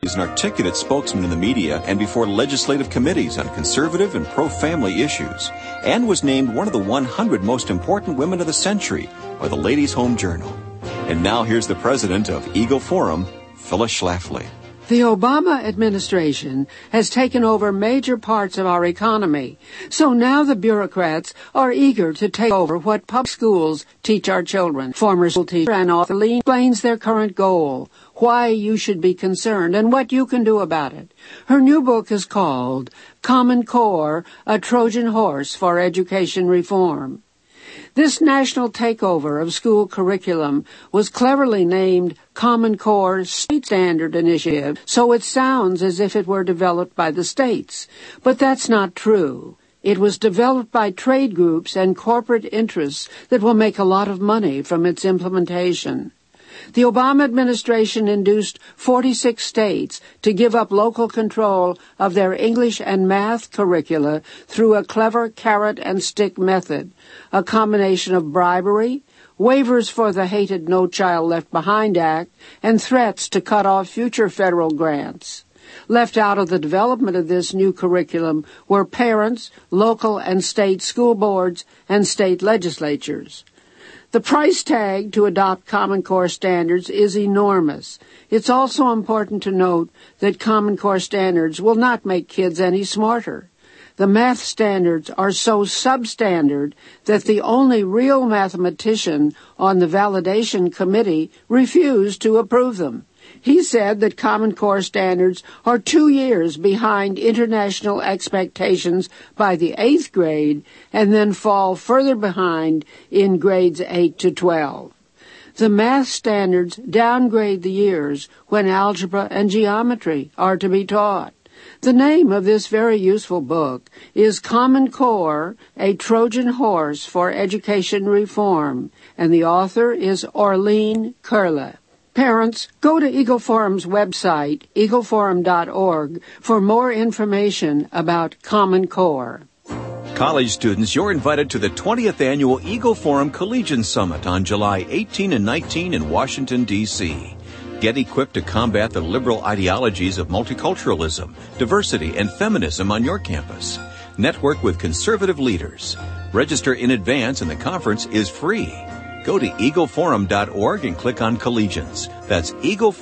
is an articulate spokesman in the media and before legislative committees on conservative and pro-family issues, and was named one of the 100 most important women of the century by the Ladies' Home Journal. And now here's the president of Eagle Forum, Phyllis Schlafly. The Obama administration has taken over major parts of our economy, so now the bureaucrats are eager to take over what public schools teach our children. Former school teacher Ann Authorlee explains their current goal, why you should be concerned, and what you can do about it. Her new book is called Common Core, A Trojan Horse for Education Reform. This national takeover of school curriculum was cleverly named Common Core State Standard Initiative, so it sounds as if it were developed by the states. But that's not true. It was developed by trade groups and corporate interests that will make a lot of money from its implementation. The Obama administration induced 46 states to give up local control of their English and math curricula through a clever carrot-and-stick method, a combination of bribery, waivers for the hated No Child Left Behind Act, and threats to cut off future federal grants. Left out of the development of this new curriculum were parents, local and state school boards, and state legislatures. The price tag to adopt Common Core standards is enormous. It's also important to note that Common Core standards will not make kids any smarter. The math standards are so substandard that the only real mathematician on the validation committee refused to approve them. He said that Common Core standards are 2 years behind international expectations by the 8th grade and then fall further behind in grades 8 to 12. The math standards downgrade the years when algebra and geometry are to be taught. The name of this very useful book is Common Core, A Trojan Horse for Education Reform, and the author is Orleen Curla. Parents, go to Eagle Forum's website, eagleforum.org, for more information about Common Core. College students, you're invited to the 20th Annual Eagle Forum Collegian Summit on July 18 and 19 in Washington, D.C. Get equipped to combat the liberal ideologies of multiculturalism, diversity, and feminism on your campus. Network with conservative leaders. Register in advance and the conference is free. Go to eagleforum.org and click on Collegians. That's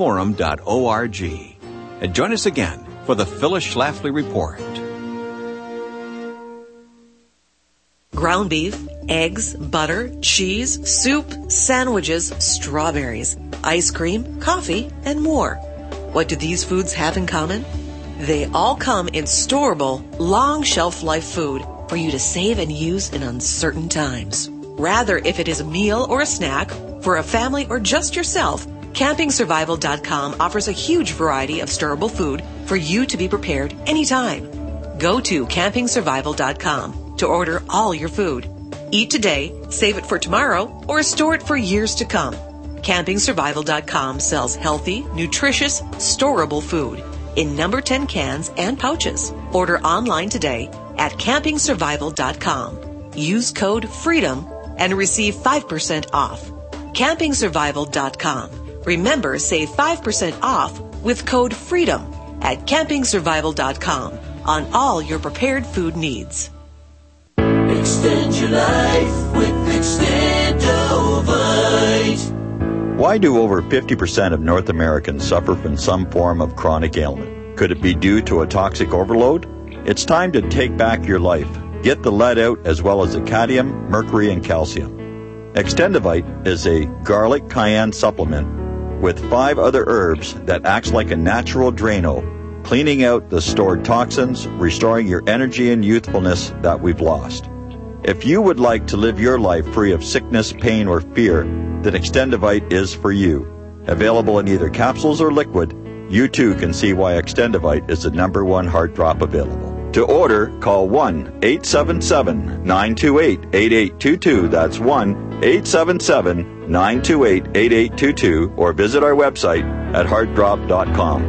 eagleforum.org. And join us again for the Phyllis Schlafly Report. Ground beef, eggs, butter, cheese, soup, sandwiches, strawberries, ice cream, coffee, and more. What do these foods have in common? They all come in storable, long shelf life food for you to save and use in uncertain times. Rather, if it is a meal or a snack, for a family or just yourself, CampingSurvival.com offers a huge variety of storable food for you to be prepared anytime. Go to CampingSurvival.com to order all your food. Eat today, save it for tomorrow, or store it for years to come. CampingSurvival.com sells healthy, nutritious, storable food in number 10 cans and pouches. Order online today at CampingSurvival.com. Use code FREEDOM and receive 5% off. CampingSurvival.com. Remember, save 5% off with code FREEDOM at CampingSurvival.com on all your prepared food needs. Extend your life with Extendovite. Why do over 50% of North Americans suffer from some form of chronic ailment? Could it be due to a toxic overload? It's time to take back your life. Get the lead out as well as the cadmium, mercury, and calcium. Extendovite is a garlic cayenne supplement with 5 other herbs that acts like a natural Drano, cleaning out the stored toxins, restoring your energy and youthfulness that we've lost. If you would like to live your life free of sickness, pain, or fear, then Extendovite is for you. Available in either capsules or liquid, you too can see why Extendovite is the #1 heart drop available. To order, call 1-877-928-8822. That's 1-877-928-8822, or visit our website at heartdrop.com.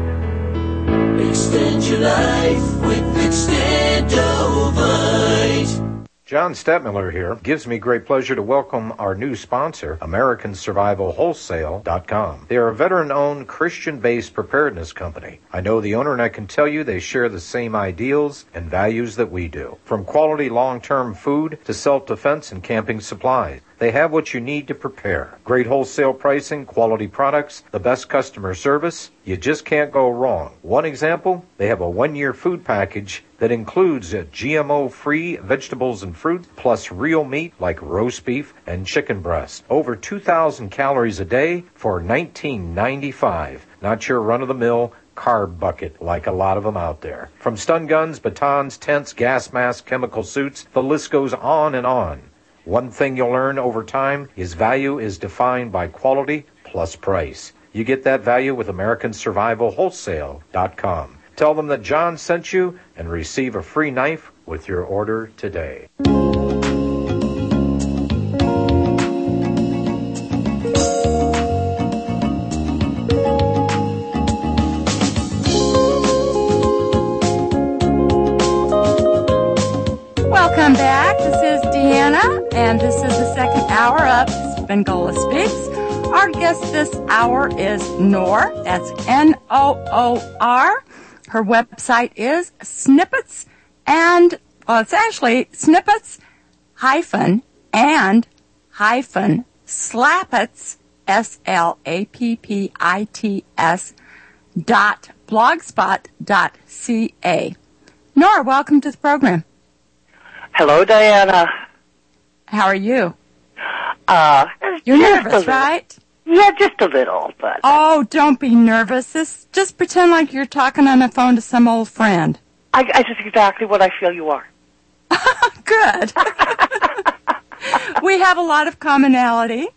Extend your life with Extendovite. John Stettmiller here. Gives me great pleasure to welcome our new sponsor, AmericanSurvivalWholesale.com. They are a veteran-owned, Christian-based preparedness company. I know the owner, and I can tell you they share the same ideals and values that we do. From quality long-term food to self-defense and camping supplies, they have what you need to prepare. Great wholesale pricing, quality products, the best customer service. You just can't go wrong. One example, they have a 1-year food package that includes GMO-free vegetables and fruit, plus real meat like roast beef and chicken breast. Over 2,000 calories a day for $19.95. Not your run-of-the-mill carb bucket like a lot of them out there. From stun guns, batons, tents, gas masks, chemical suits, the list goes on and on. One thing you'll learn over time is value is defined by quality plus price. You get that value with AmericanSurvivalWholesale.com. Tell them that John sent you and receive a free knife with your order today. Welcome back. This is Deanna, and this is the second hour of Spangola Speaks. Our guest this hour is Noor. That's Noor. Her website is Snippets and, well, it's actually Snippets hyphen and hyphen Slappits, SLAPPITS .blogspot.ca. Noor, welcome to the program. Hello, Diana. How are you? You're nervous, right? Yeah, just a little, but... Oh, don't be nervous. Just pretend like you're talking on the phone to some old friend. I just exactly what I feel you are. Good. We have a lot of commonality.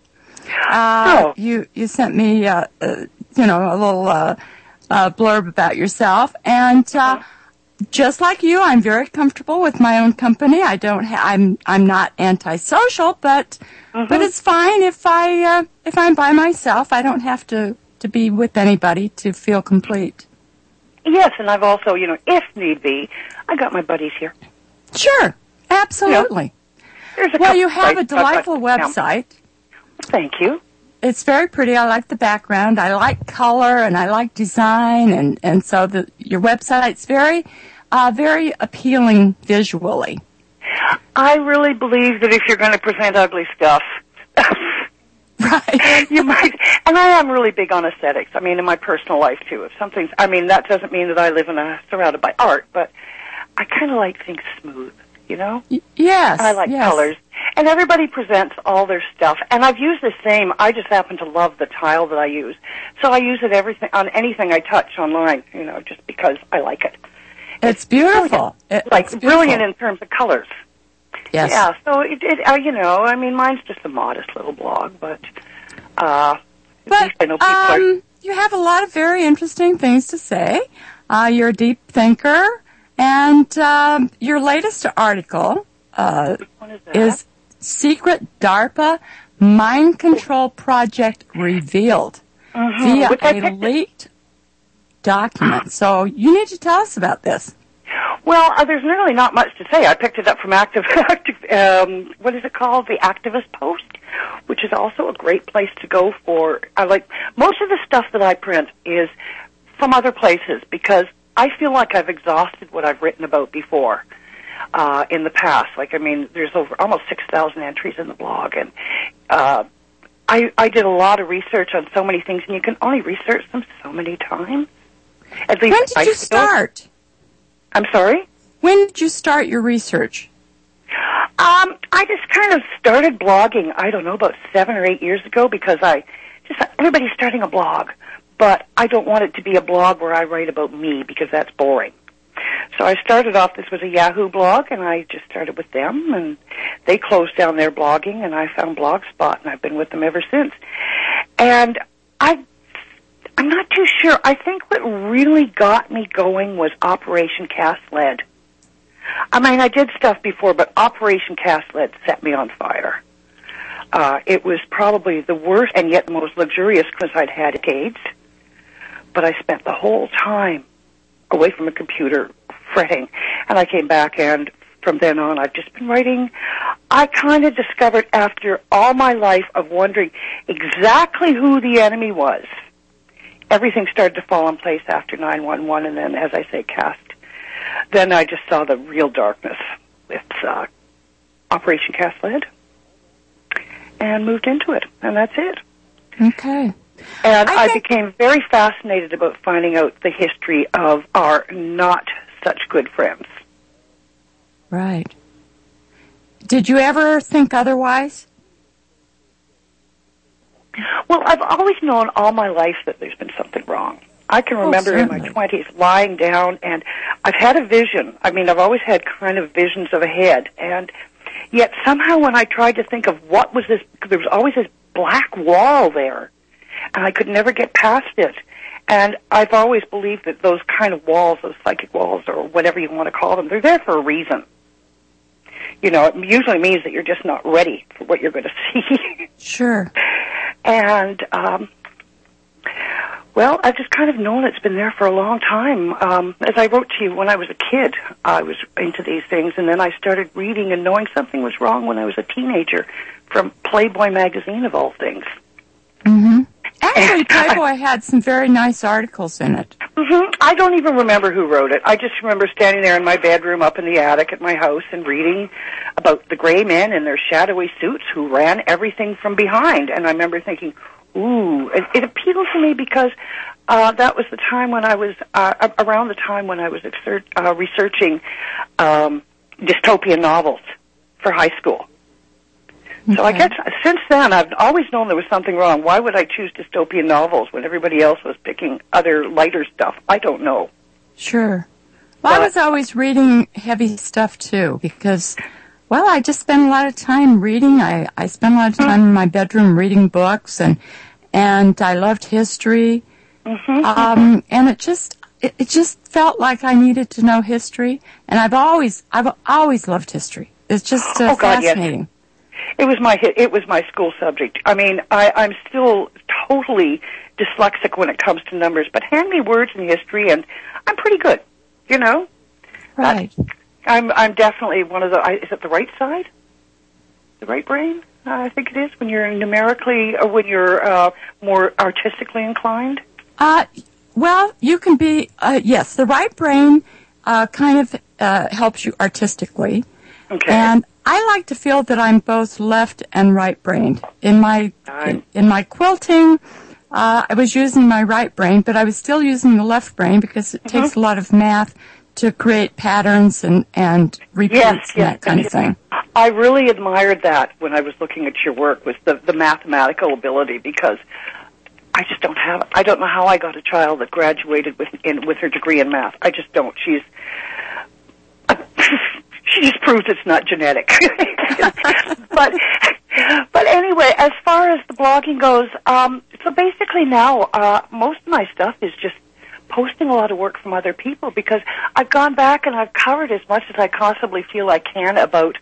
You sent me, a little blurb about yourself, and just like you, I'm very comfortable with my own company. I'm not antisocial, but it's fine if I'm by myself. I don't have to be with anybody to feel complete. Yes, and I've also, if need be, I got my buddies here. Sure, absolutely. Well, you have a delightful website. Thank you. It's very pretty. I like the background. I like color, and I like design, and so your website's very appealing visually. I really believe that if you're going to present ugly stuff, right, you might. And I am really big on aesthetics. I mean, in my personal life too. If something's, that doesn't mean that I live surrounded by art, but I kind of like things smooth. Yes. I like colors. And everybody presents all their stuff. And I've used the same. I just happen to love the tile that I use. So I use it on anything I touch online, just because I like it. It's beautiful. It's brilliant in terms of colors. Yes. Yeah, so mine's just a modest little blog, but at least I know people are... you have a lot of very interesting things to say. You're a deep thinker. And your latest article is Secret DARPA Mind Control Project Revealed via a leaked document. So you need to tell us about this. Well, there's really not much to say. I picked it up from what is it called? The Activist Post, which is also a great place to go for. Most of the stuff that I print is from other places because I feel like I've exhausted what I've written about before in the past. There's over almost 6,000 entries in the blog, and I did a lot of research on so many things, and you can only research them so many times. At least when did you start? I'm sorry? When did you start your research? I just kind of started blogging, I don't know, about 7 or 8 years ago because everybody's starting a blog. But I don't want it to be a blog where I write about me because that's boring. So I started off, this was a Yahoo blog, and I just started with them, and they closed down their blogging, and I found Blogspot, and I've been with them ever since. And I'm not too sure. I think what really got me going was Operation Cast Lead. I did stuff before, but Operation Cast Lead set me on fire. It was probably the worst and yet the most luxurious Christmas I'd had in decades. But I spent the whole time away from a computer fretting. And I came back and from then on, I've just been writing. I kind of discovered after all my life of wondering exactly who the enemy was, everything started to fall in place after 9/11, and then, as I say, Cast. Then I just saw the real darkness with Operation Cast Lead and moved into it, and that's it. Okay. And I became very fascinated about finding out the history of our not such good friends. Right. Did you ever think otherwise? Well, I've always known all my life that there's been something wrong. I can remember in my 20s lying down, and I've had a vision. I mean, I've always had kind of visions of a head, and yet somehow when I tried to think of what was this, there was always this black wall there, and I could never get past it. And I've always believed that those kind of walls, those psychic walls, or whatever you want to call them, they're there for a reason. You know, it usually means that you're just not ready for what you're going to see. Sure. And, well, I've just kind of known it's been there for a long time. As I wrote to you, when I was a kid, I was into these things, and then I started reading and knowing something was wrong when I was a teenager from Playboy magazine, of all things. Mm-hmm. Actually, Playboy had some very nice articles in it. Mm-hmm. I don't even remember who wrote it. I just remember standing there in my bedroom up in the attic at my house and reading about the gray men in their shadowy suits who ran everything from behind. And I remember thinking, ooh, it appealed to me because that was the time when I was, around the time when I was researching dystopian novels for high school. Okay. So I guess since then, I've always known there was something wrong. Why would I choose dystopian novels when everybody else was picking other lighter stuff? I don't know. Sure. Well, I was always reading heavy stuff, too, because, well, I just spent a lot of time reading. I spent a lot of time in my bedroom reading books, and I loved history. Mm-hmm. And it just felt like I needed to know history, and I've always loved history. It's just fascinating. Yes. It was my school subject. I mean, I'm still totally dyslexic when it comes to numbers, but hand me words in history and I'm pretty good, you know? Right. I'm definitely one of the, is it the right side? The right brain? I think it is, when you're numerically, or when you're more artistically inclined? Well, you can be, yes, the right brain kind of helps you artistically. Okay. And I like to feel that I'm both left and right-brained. In my quilting, I was using my right brain, but I was still using the left brain because it takes a lot of math to create patterns and repeats and that kind of thing. I really admired that when I was looking at your work, was the mathematical ability, because I just don't have it. I don't know how I got a child that graduated with her degree in math. I just don't. She just proves it's not genetic. But anyway, as far as the blogging goes, so basically now most of my stuff is just posting a lot of work from other people, because I've gone back and I've covered as much as I possibly feel I can about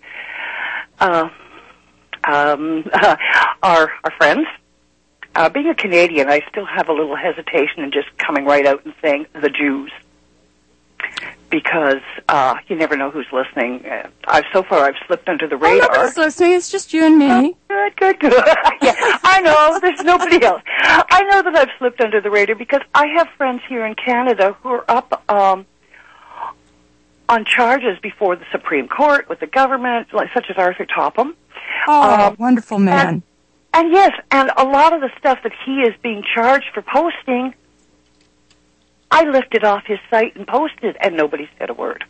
our friends. Being a Canadian, I still have a little hesitation in just coming right out and saying the Jews, because you never know who's listening. So far I've slipped under the radar. Nobody's listening. It's just you and me. Oh, good. Yeah, I know. There's nobody else. I know that I've slipped under the radar because I have friends here in Canada who are up on charges before the Supreme Court with the government, such as Arthur Topham. Oh, wonderful man. And yes, and a lot of the stuff that he is being charged for posting, I lifted off his site and posted, and nobody said a word.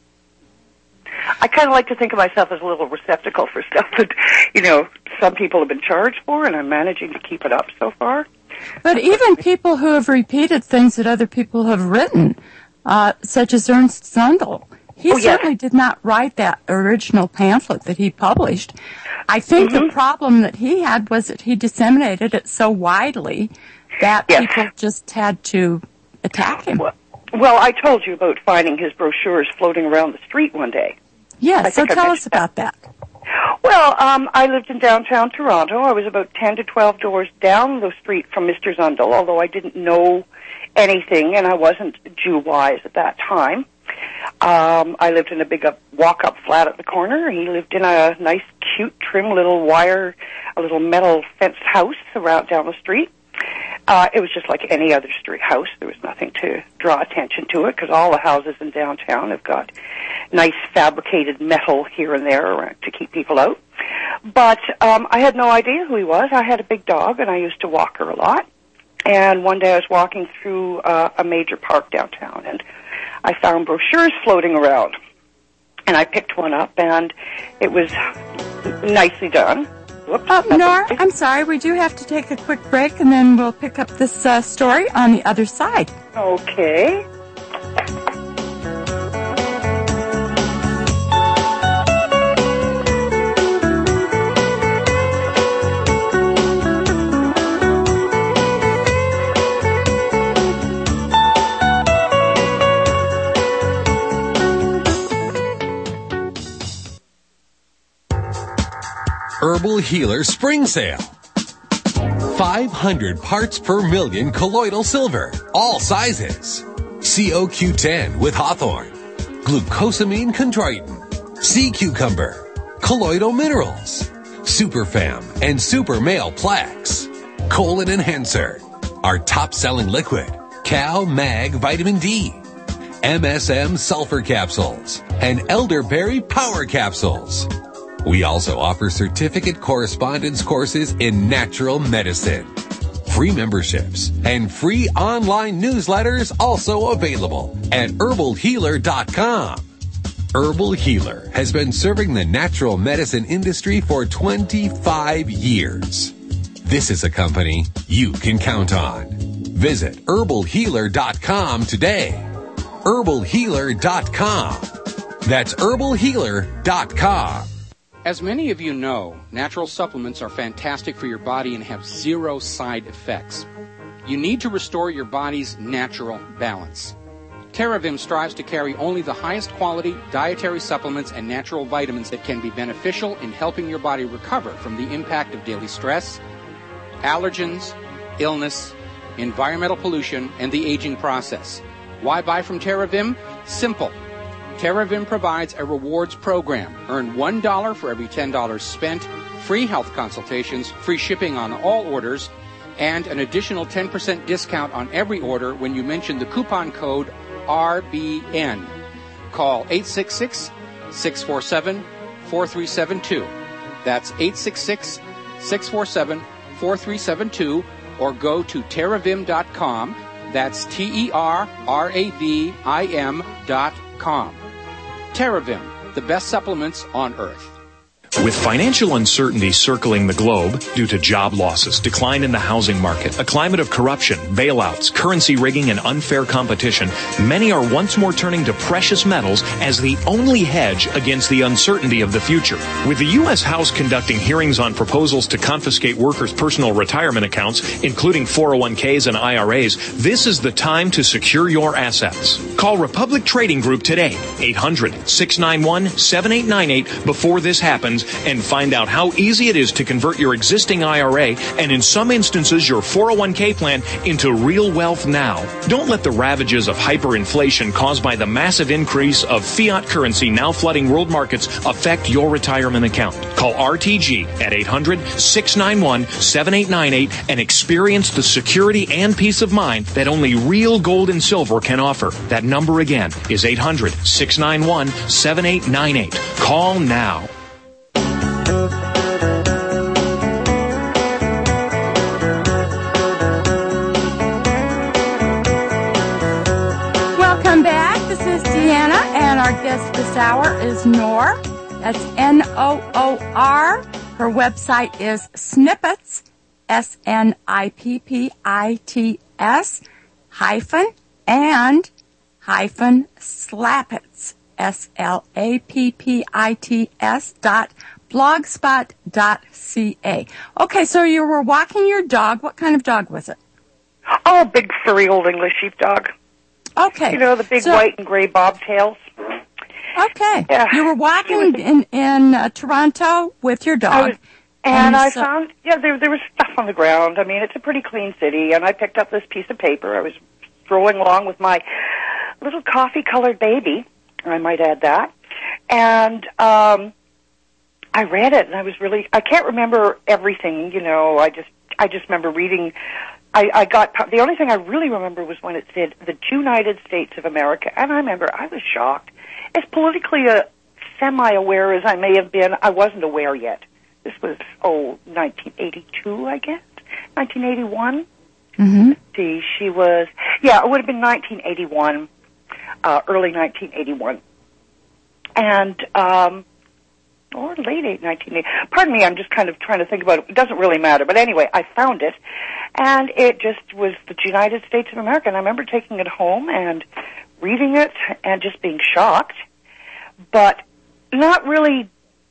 I kind of like to think of myself as a little receptacle for stuff that, some people have been charged for, and I'm managing to keep it up so far. But even people who have repeated things that other people have written, such as Ernst Zundel, he certainly did not write that original pamphlet that he published. I think the problem that he had was that he disseminated it so widely that people just had to attack him. Well, I told you about finding his brochures floating around the street one day. Yes, so tell us about that. Well, I lived in downtown Toronto. I was about 10 to 12 doors down the street from Mr. Zundel, although I didn't know anything and I wasn't Jew-wise at that time. I lived in a big walk-up flat at the corner. He lived in a nice, cute, trim little metal fenced house around down the street. It was just like any other street house. There was nothing to draw attention to it because all the houses in downtown have got nice fabricated metal here and there to keep people out. But I had no idea who he was. I had a big dog, and I used to walk her a lot. And one day I was walking through a major park downtown, and I found brochures floating around. And I picked one up, and it was nicely done. Whoops, Nora, I'm sorry. We do have to take a quick break, and then we'll pick up this story on the other side. Okay. Herbal Healer Spring Sale. 500 parts per million colloidal silver, all sizes. COQ10 with hawthorn, glucosamine chondroitin, sea cucumber, colloidal minerals, Superfam and Super Male Plaques, Colon Enhancer, our top-selling liquid, Cal Mag Vitamin D, MSM Sulfur Capsules, and Elderberry Power Capsules. We also offer certificate correspondence courses in natural medicine. Free memberships and free online newsletters also available at herbalhealer.com. Herbal Healer has been serving the natural medicine industry for 25 years. This is a company you can count on. Visit herbalhealer.com today. herbalhealer.com. That's herbalhealer.com. As many of you know, natural supplements are fantastic for your body and have zero side effects. You need to restore your body's natural balance. TerraVim strives to carry only the highest quality dietary supplements and natural vitamins that can be beneficial in helping your body recover from the impact of daily stress, allergens, illness, environmental pollution, and the aging process. Why buy from TerraVim? Simple. TerraVim provides a rewards program. Earn $1 for every $10 spent, free health consultations, free shipping on all orders, and an additional 10% discount on every order when you mention the coupon code RBN. Call 866-647-4372. That's 866-647-4372, or go to TerraVim.com. That's TerraVim.com. TerraVim, the best supplements on earth. With financial uncertainty circling the globe due to job losses, decline in the housing market, a climate of corruption, bailouts, currency rigging, and unfair competition, many are once more turning to precious metals as the only hedge against the uncertainty of the future. With the U.S. House conducting hearings on proposals to confiscate workers' personal retirement accounts, including 401ks and IRAs, this is the time to secure your assets. Call Republic Trading Group today, 800-691-7898 before this happens, and find out how easy it is to convert your existing IRA and in some instances your 401k plan into real wealth now. Don't let the ravages of hyperinflation caused by the massive increase of fiat currency now flooding world markets affect your retirement account. Call RTG at 800-691-7898 and experience the security and peace of mind that only real gold and silver can offer. That number again is 800-691-7898. Call now. Welcome back. This is Deanna, and our guest this hour is Noor. That's Noor. Her website is Snippets, SNIPPITS, Slappits, SLAPPITS.blogspot.ca. Okay, so you were walking your dog. What kind of dog was it? Oh, a big furry old English sheepdog. Okay. You know, the big white and gray bobtails. Okay. Yeah. You were walking in Toronto with your dog. I found, there was stuff on the ground. I mean, it's a pretty clean city, and I picked up this piece of paper. I was strolling along with my little coffee-colored baby, I might add that. And I read it, and I can't remember everything, I just remember reading. The only thing I really remember was when it said the United States of America, and I remember I was shocked. As politically semi-aware as I may have been, I wasn't aware yet. This was, 1982, I guess, 1981. Mm-hmm. Let's see, it would have been 1981, early 1981. And, or late 1980. Pardon me, I'm just kind of trying to think about it. It doesn't really matter. But anyway, I found it, and it just was the United States of America. And I remember taking it home and reading it and just being shocked, but not really,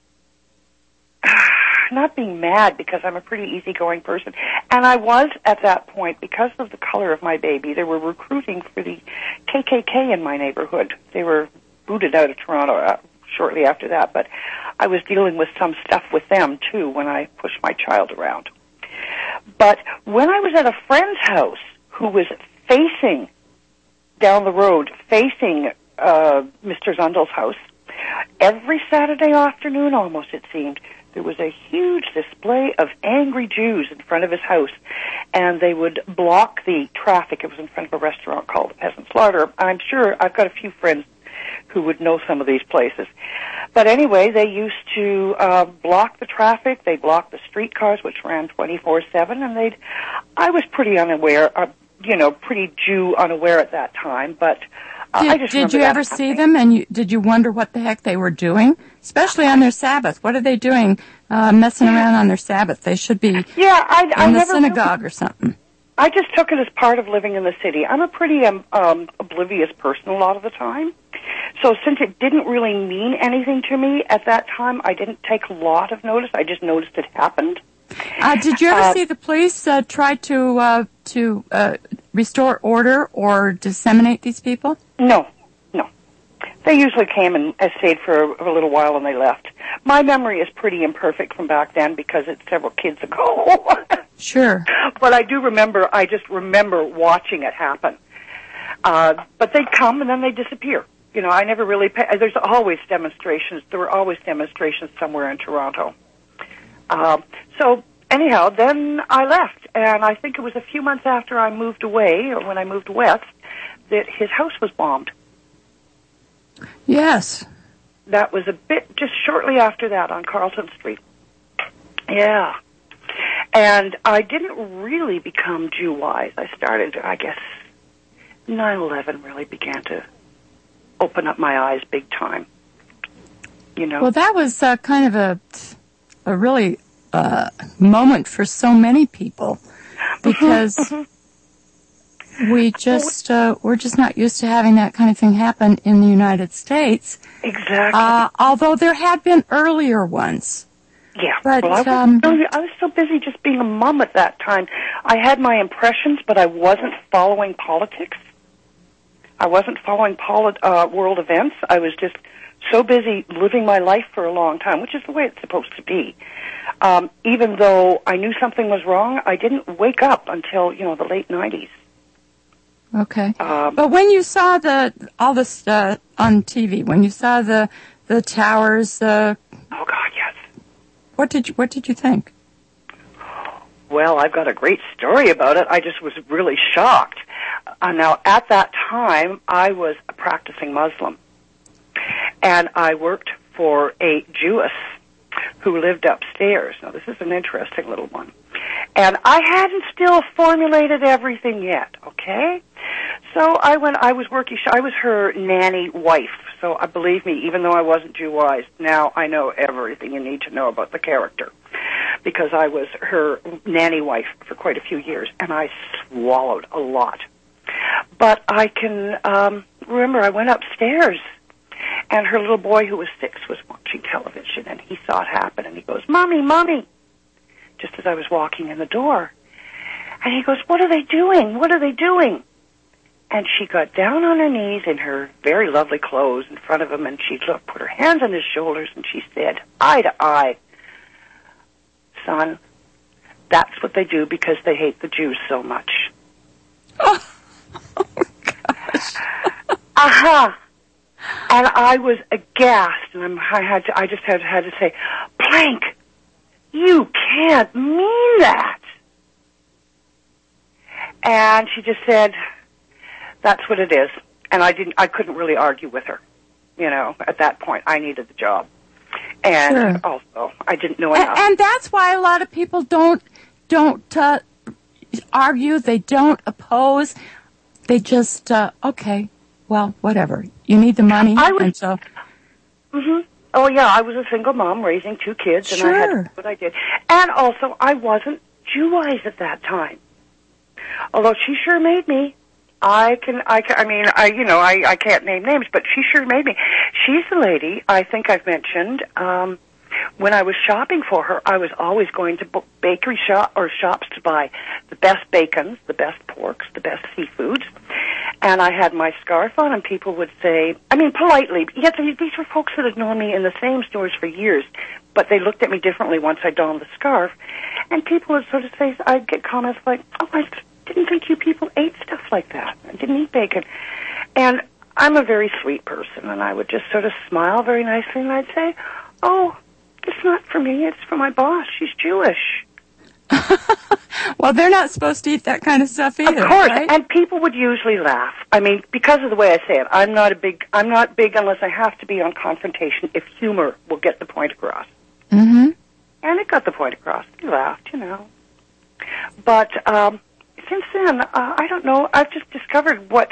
not being mad, because I'm a pretty easygoing person. And I was, at that point, because of the color of my baby, they were recruiting for the KKK in my neighborhood. They were booted out of Toronto shortly after that, but I was dealing with some stuff with them, too, when I pushed my child around. But when I was at a friend's house who was facing down the road, facing Mr. Zundel's house, every Saturday afternoon, almost, it seemed, there was a huge display of angry Jews in front of his house, and they would block the traffic. It was in front of a restaurant called Peasant Slaughter. I'm sure I've got a few friends who would know some of these places. But anyway, they used to block the traffic. They blocked the streetcars, which ran 24/7, and I was pretty unaware, pretty Jew unaware at that time, but Did you ever see them, and did you wonder what the heck they were doing, especially on their Sabbath? What are they doing, messing around on their Sabbath? They should be in the synagogue or something. I just took it as part of living in the city. I'm a pretty oblivious person a lot of the time. So since it didn't really mean anything to me at that time, I didn't take a lot of notice. I just noticed it happened. Did you ever see the police try to restore order or disseminate these people? No. They usually came and stayed for a little while and they left. My memory is pretty imperfect from back then because it's several kids ago. Sure. But I just remember watching it happen. But they'd come and then they'd disappear. I never really there's always demonstrations. There were always demonstrations somewhere in Toronto. So anyhow, then I left, and I think it was a few months after I moved away, or when I moved west, that his house was bombed. Yes. That was just shortly after that on Carlton Street. Yeah. And I didn't really become Jew-wise. I started, I guess, 9/11 really began to open up my eyes big time. Well, that was kind of a really moment for so many people because we're just not used to having that kind of thing happen in the United States. Exactly. Although there had been earlier ones. Yeah. But well, I was so busy just being a mom at that time. I had my impressions, but I wasn't following politics. I wasn't following world events. I was just so busy living my life for a long time, which is the way it's supposed to be. Even though I knew something was wrong, I didn't wake up until, the late 90s. Okay. But when you saw all this on TV, when you saw the towers, oh God, yes. What did you think? Well, I've got a great story about it. I just was really shocked. Now, at that time, I was a practicing Muslim, and I worked for a Jewess who lived upstairs. Now, this is an interesting little one. And I hadn't still formulated everything yet, okay? So I was her nanny wife. So believe me, even though I wasn't Jew-wise, now I know everything you need to know about the character. Because I was her nanny wife for quite a few years, and I swallowed a lot. But I can remember I went upstairs, and her little boy who was 6 was watching television, and he saw it happen, and he goes, "Mommy, Mommy," just as I was walking in the door. And he goes, "What are they doing? What are they doing?" And she got down on her knees in her very lovely clothes in front of him, and she put her hands on his shoulders, and she said, eye to eye, "Son, that's what they do because they hate the Jews so much." Oh gosh. Aha. And I was aghast, and I just had to say, Plank, you can't mean that. And she just said, that's what it is. And I couldn't really argue with her. You know, at that point, I needed the job. And also, I didn't know enough. And that's why a lot of people don't argue. They don't oppose. They just, okay, well, whatever. You need the money. Oh, yeah, I was a single mom raising 2 kids, and I had to do what I did. And also, I wasn't Jew-wise at that time. Although she sure made me. I can't name names, but she sure made me. She's the lady I think I've mentioned. When I was shopping for her, I was always going to bakery shops to buy the best bacons, the best porks, the best seafoods. And I had my scarf on, and people would say, I mean, politely, yet these were folks that had known me in the same stores for years, but they looked at me differently once I donned the scarf. And people would sort of say, I'd get comments like, oh, I didn't think you people ate stuff like that. I didn't eat bacon. And I'm a very sweet person, and I would just sort of smile very nicely, and I'd say, oh, it's not for me, it's for my boss. She's Jewish. Well, they're not supposed to eat that kind of stuff either. Of course, right? And people would usually laugh. I mean, because of the way I say it, I'm not big unless I have to be on confrontation if humor will get the point across. Mm-hmm. And it got the point across. He laughed, you know. But since then, I don't know, I've just discovered what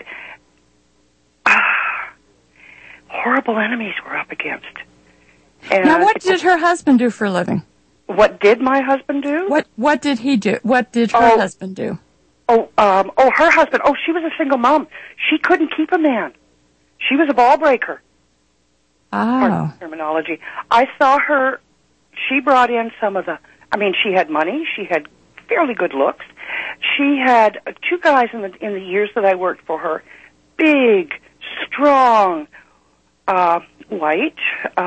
horrible enemies we're up against. And now, what did her husband do for a living? What did my husband do? What did he do? What did her husband do? Her husband. Oh, she was a single mom. She couldn't keep a man. She was a ball breaker. Oh. Terminology. I saw her. She brought in some of the. I mean, she had money. She had fairly good looks. She had 2 guys in the years that I worked for her. Big, strong, white,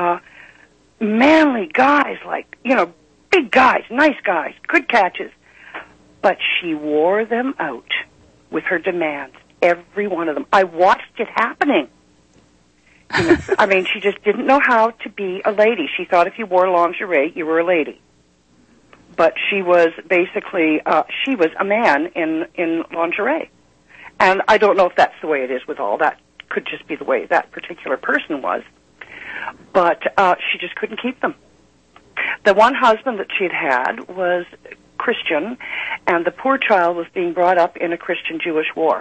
manly guys, like, you know, big guys, nice guys, good catches. But she wore them out with her demands, every one of them. I watched it happening. You know, I mean, she just didn't know how to be a lady. She thought if you wore lingerie, you were a lady. But she was basically, she was a man in lingerie. And I don't know if that's the way it is with all that. Could just be the way that particular person was. But she just couldn't keep them. The one husband that she'd had was Christian, and the poor child was being brought up in a Christian-Jewish war.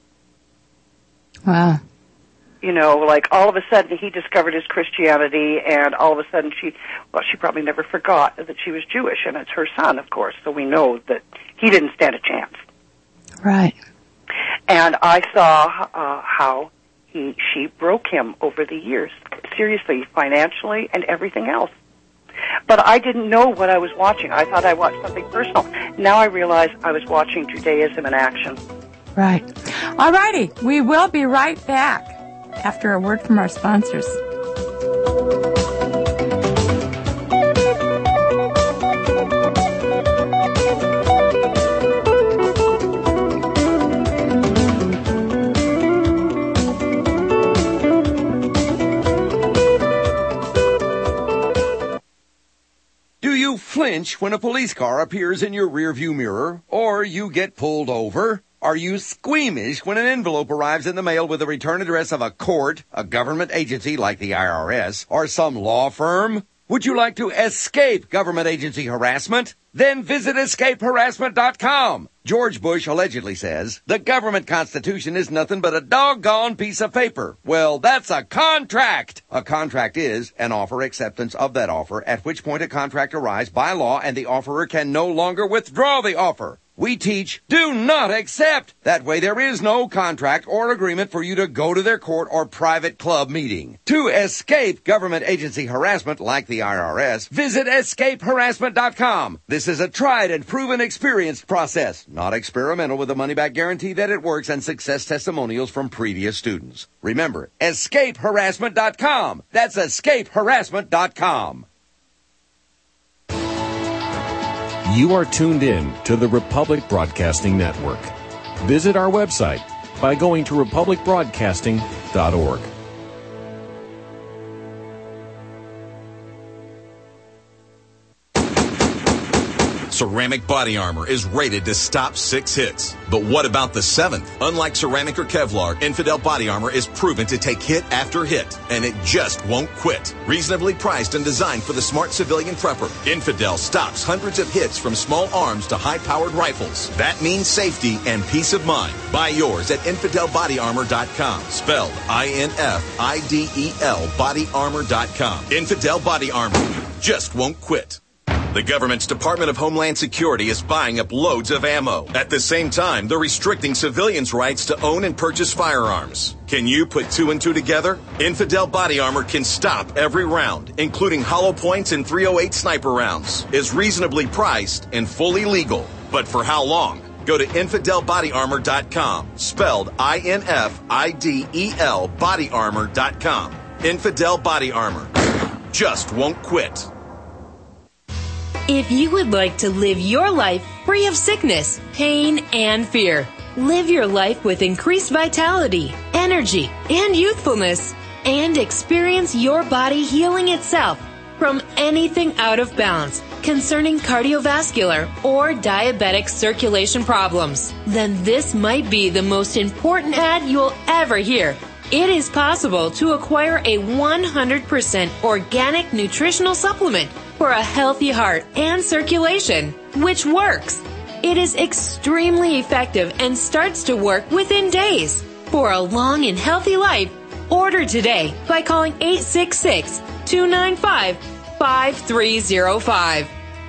Wow. You know, like all of a sudden he discovered his Christianity, and all of a sudden she probably never forgot that she was Jewish, and it's her son, of course, so we know that he didn't stand a chance. Right. And I saw how she broke him over the years, seriously, financially and everything else. But I didn't know what I was watching. I thought I watched something personal. Now I realize I was watching Judaism in action. Right. All righty. We will be right back after a word from our sponsors. Flinch when a police car appears in your rearview mirror, or you get pulled over? Are you squeamish when an envelope arrives in the mail with the return address of a court, a government agency like the IRS, or some law firm? Would you like to escape government agency harassment? Then visit escapeharassment.com. George Bush allegedly says, the government constitution is nothing but a doggone piece of paper. Well, that's a contract. A contract is an offer acceptance of that offer, at which point a contract arrives by law and the offerer can no longer withdraw the offer. We teach, do not accept. That way there is no contract or agreement for you to go to their court or private club meeting. To escape government agency harassment like the IRS, visit escapeharassment.com. This is a tried and proven experienced process, not experimental, with a money-back guarantee that it works and success testimonials from previous students. Remember, escapeharassment.com. That's escapeharassment.com. You are tuned in to the Republic Broadcasting Network. Visit our website by going to republicbroadcasting.org. Ceramic body armor is rated to stop 6 hits. But what about the 7th? Unlike ceramic or Kevlar, Infidel body armor is proven to take hit after hit, and it just won't quit. Reasonably priced and designed for the smart civilian prepper, Infidel stops hundreds of hits from small arms to high-powered rifles. That means safety and peace of mind. Buy yours at InfidelBodyArmor.com. Spelled INFIDEL BodyArmor.com. Infidel Body Armor just won't quit. The government's Department of Homeland Security is buying up loads of ammo. At the same time, they're restricting civilians' rights to own and purchase firearms. Can you put 2 and 2 together? Infidel Body Armor can stop every round, including hollow points and .308 sniper rounds. Is reasonably priced and fully legal. But for how long? Go to InfidelBodyArmor.com. Spelled INFIDEL BodyArmor.com. Infidel Body Armor just won't quit. If you would like to live your life free of sickness, pain, and fear, live your life with increased vitality, energy, and youthfulness, and experience your body healing itself from anything out of balance concerning cardiovascular or diabetic circulation problems, then this might be the most important ad you'll ever hear. It is possible to acquire a 100% organic nutritional supplement for a healthy heart and circulation, which works. It is extremely effective and starts to work within days. For a long and healthy life, order today by calling 866-295-5305.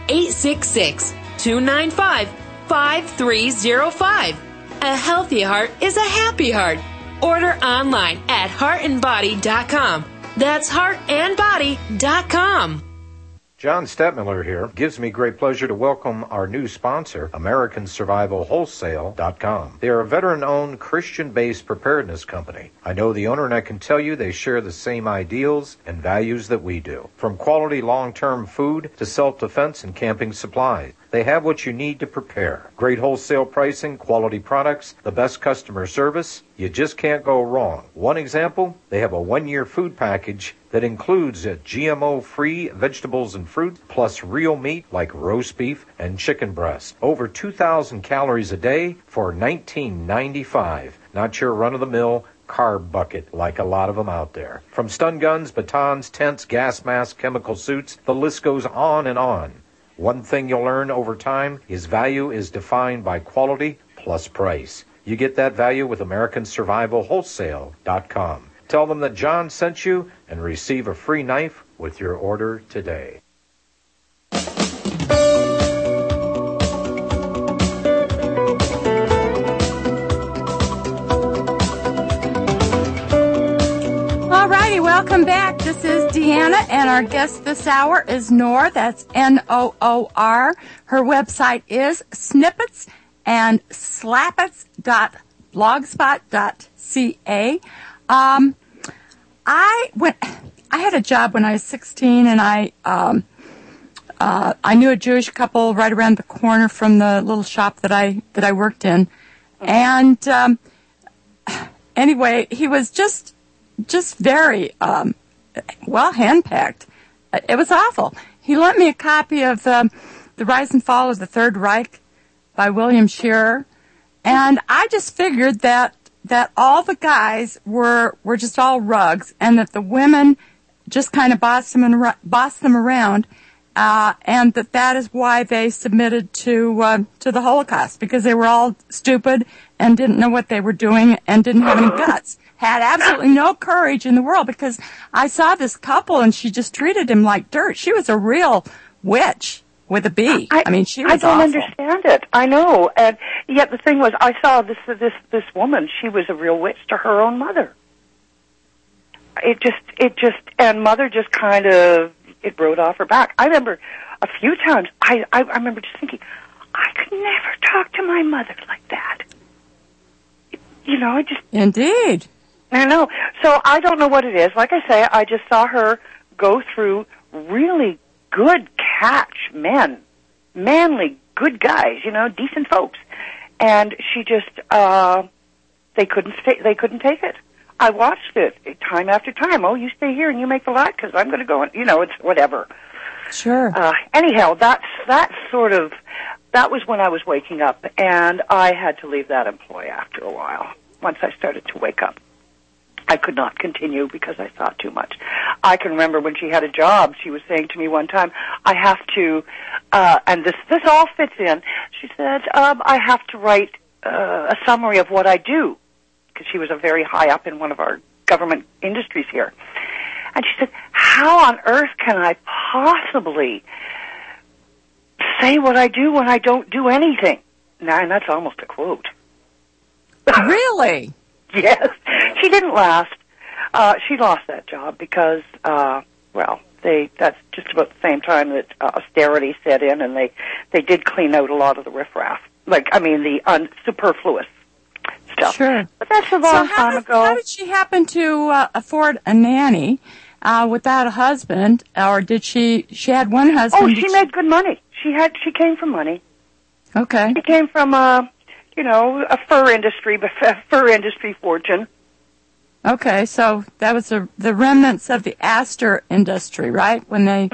866-295-5305. A healthy heart is a happy heart. Order online at heartandbody.com. That's heartandbody.com. John Stettmiller here. Gives me great pleasure to welcome our new sponsor, AmericanSurvivalWholesale.com. They are a veteran-owned, Christian-based preparedness company. I know the owner, and I can tell you they share the same ideals and values that we do. From quality long-term food to self-defense and camping supplies, they have what you need to prepare. Great wholesale pricing, quality products, the best customer service. You just can't go wrong. One example, they have a 1-year food package that includes GMO-free vegetables and fruit, plus real meat like roast beef and chicken breast. Over 2,000 calories a day for $19.95. Not your run-of-the-mill carb bucket like a lot of them out there. From stun guns, batons, tents, gas masks, chemical suits, the list goes on and on. One thing you'll learn over time is value is defined by quality plus price. You get that value with AmericanSurvivalWholesale.com. Tell them that John sent you and receive a free knife with your order today. Alrighty, welcome back. This is Deanna, and our guest this hour is Noor. That's Noor. Her website is snippetsandslappets.blogspot.ca. I had a job when I was 16, and I knew a Jewish couple right around the corner from the little shop that I worked in, and anyway, he was just very well hand-packed. It was awful. He lent me a copy of The Rise and Fall of the Third Reich by William Shearer, and I just figured that all the guys were just all rugs, and that the women just kind of bossed them around, and that is why they submitted to the Holocaust, because they were all stupid and didn't know what they were doing and didn't have any guts. Had absolutely no courage in the world, because I saw this couple and she just treated him like dirt. She was a real witch with a B. I mean, she was I don't awful. understand it. I know. And yet the thing was, I saw this woman, she was a real witch to her own mother. It just, and mother just kind of, it rode off her back. I remember a few times, I remember just thinking, I could never talk to my mother like that. You know, Indeed. I know. So I don't know what it is. Like I say, I just saw her go through really good catch men, manly, good guys, you know, decent folks. And she just, they couldn't take it. I watched it time after time. Oh, you stay here and you make the lot because I'm going to go, you know, it's whatever. Sure. Anyhow, that was when I was waking up, and I had to leave that employ after a while. Once I started to wake up, I could not continue because I thought too much. I can remember when she had a job, she was saying to me one time, I have to, and this all fits in, she said, I have to write a summary of what I do, because she was a very high up in one of our government industries here. And she said, how on earth can I possibly say what I do when I don't do anything? Now, and that's almost a quote. Really? Yes. She didn't last. She lost that job because, that's just about the same time that austerity set in, and they did clean out a lot of the riffraff. The superfluous stuff. Sure. But that's a long time ago. How did she happen to afford a nanny without a husband, or did she had one husband? Oh, she made good money. She came from money. Okay. She came from a fur industry fortune. Okay, so that was the remnants of the Astor industry, right? When they.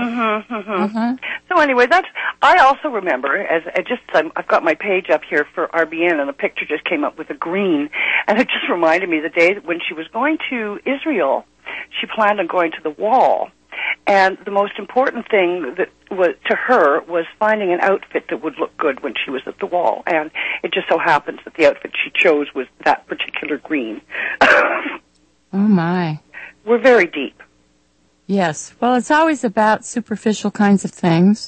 So anyway, I also remember I've got my page up here for RBN, and the picture just came up with a green, and it just reminded me the day when she was going to Israel. She planned on going to the Wall, and the most important thing that was to her was finding an outfit that would look good when she was at the Wall, and it just so happens that the outfit she chose was that particular green. Oh, my. We're very deep. Yes. Well, it's always about superficial kinds of things.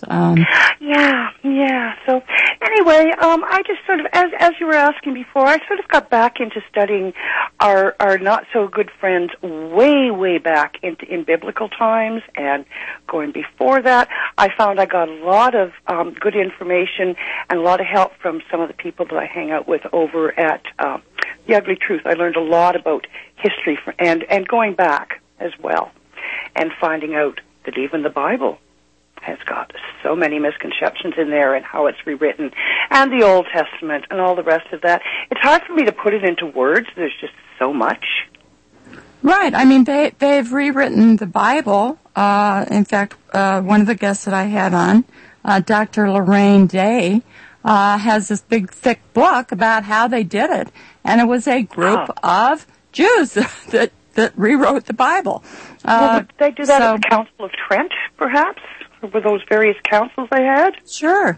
Yeah. So anyway, I just sort of, as you were asking before, I sort of got back into studying our not so good friends way back in biblical times, and going before that, I found I got a lot of good information and a lot of help from some of the people that I hang out with over at The Ugly Truth. I learned a lot about history and going back as well, and finding out that even the Bible has got so many misconceptions in there, and how it's rewritten, and the Old Testament and all the rest of that. It's hard for me to put it into words. There's just so much. Right. I mean, they've rewritten the Bible. In fact, one of the guests that I had on, Dr. Lorraine Day, has this big, thick book about how they did it. And it was a group of Jews that rewrote the Bible. Would they do that at the Council of Trent, perhaps? Or were those various councils they had? Sure.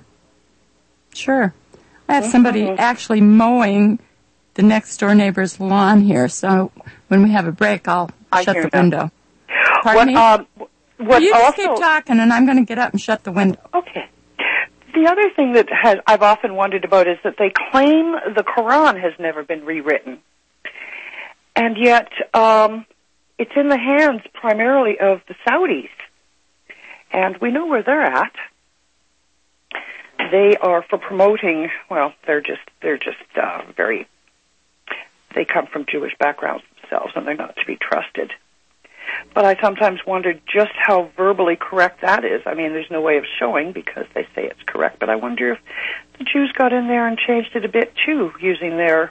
I have somebody actually mowing the next-door neighbor's lawn here, so when we have a break, I'll shut the window. Pardon me? You just keep talking, and I'm going to get up and shut the window. Okay. The other thing that I've often wondered about is that they claim the Quran has never been rewritten. And yet, it's in the hands primarily of the Saudis. And we know where they're at. They are for promoting, they're just they come from Jewish backgrounds themselves, and they're not to be trusted. But I sometimes wonder just how verbally correct that is. I mean, there's no way of showing because they say it's correct, but I wonder if the Jews got in there and changed it a bit too, using their,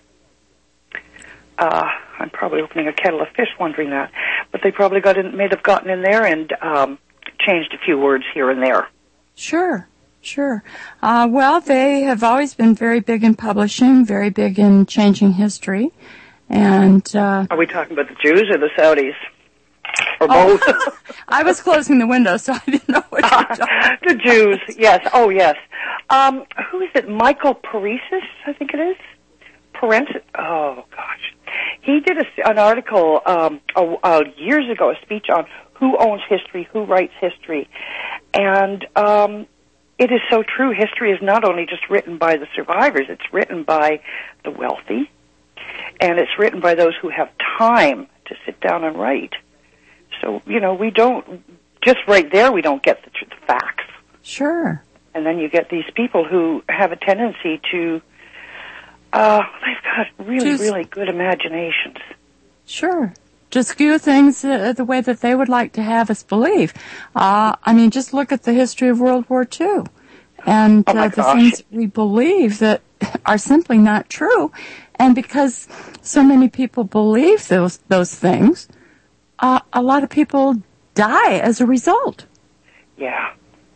I'm probably opening a kettle of fish wondering that, but they probably may have gotten in there and changed a few words here and there. Sure. Well, they have always been very big in publishing, very big in changing history. And are we talking about the Jews or the Saudis? Or both? I was closing the window, so I didn't know what you were talking about. The Jews, yes. Oh, yes. Who is it? Michael Paresis, I think it is? Oh, gosh. He did an article years ago, a speech on who owns history, who writes history. And it is so true. History is not only just written by the survivors, it's written by the wealthy, and it's written by those who have time to sit down and write. So, we don't, just right there, we don't get the facts. Sure. And then you get these people who have a tendency to, they've got really good imaginations. Sure. Just skew things the way that they would like to have us believe. Just look at the history of World War II. And the things we believe that are simply not true. And because so many people believe those things, a lot of people die as a result. Yeah.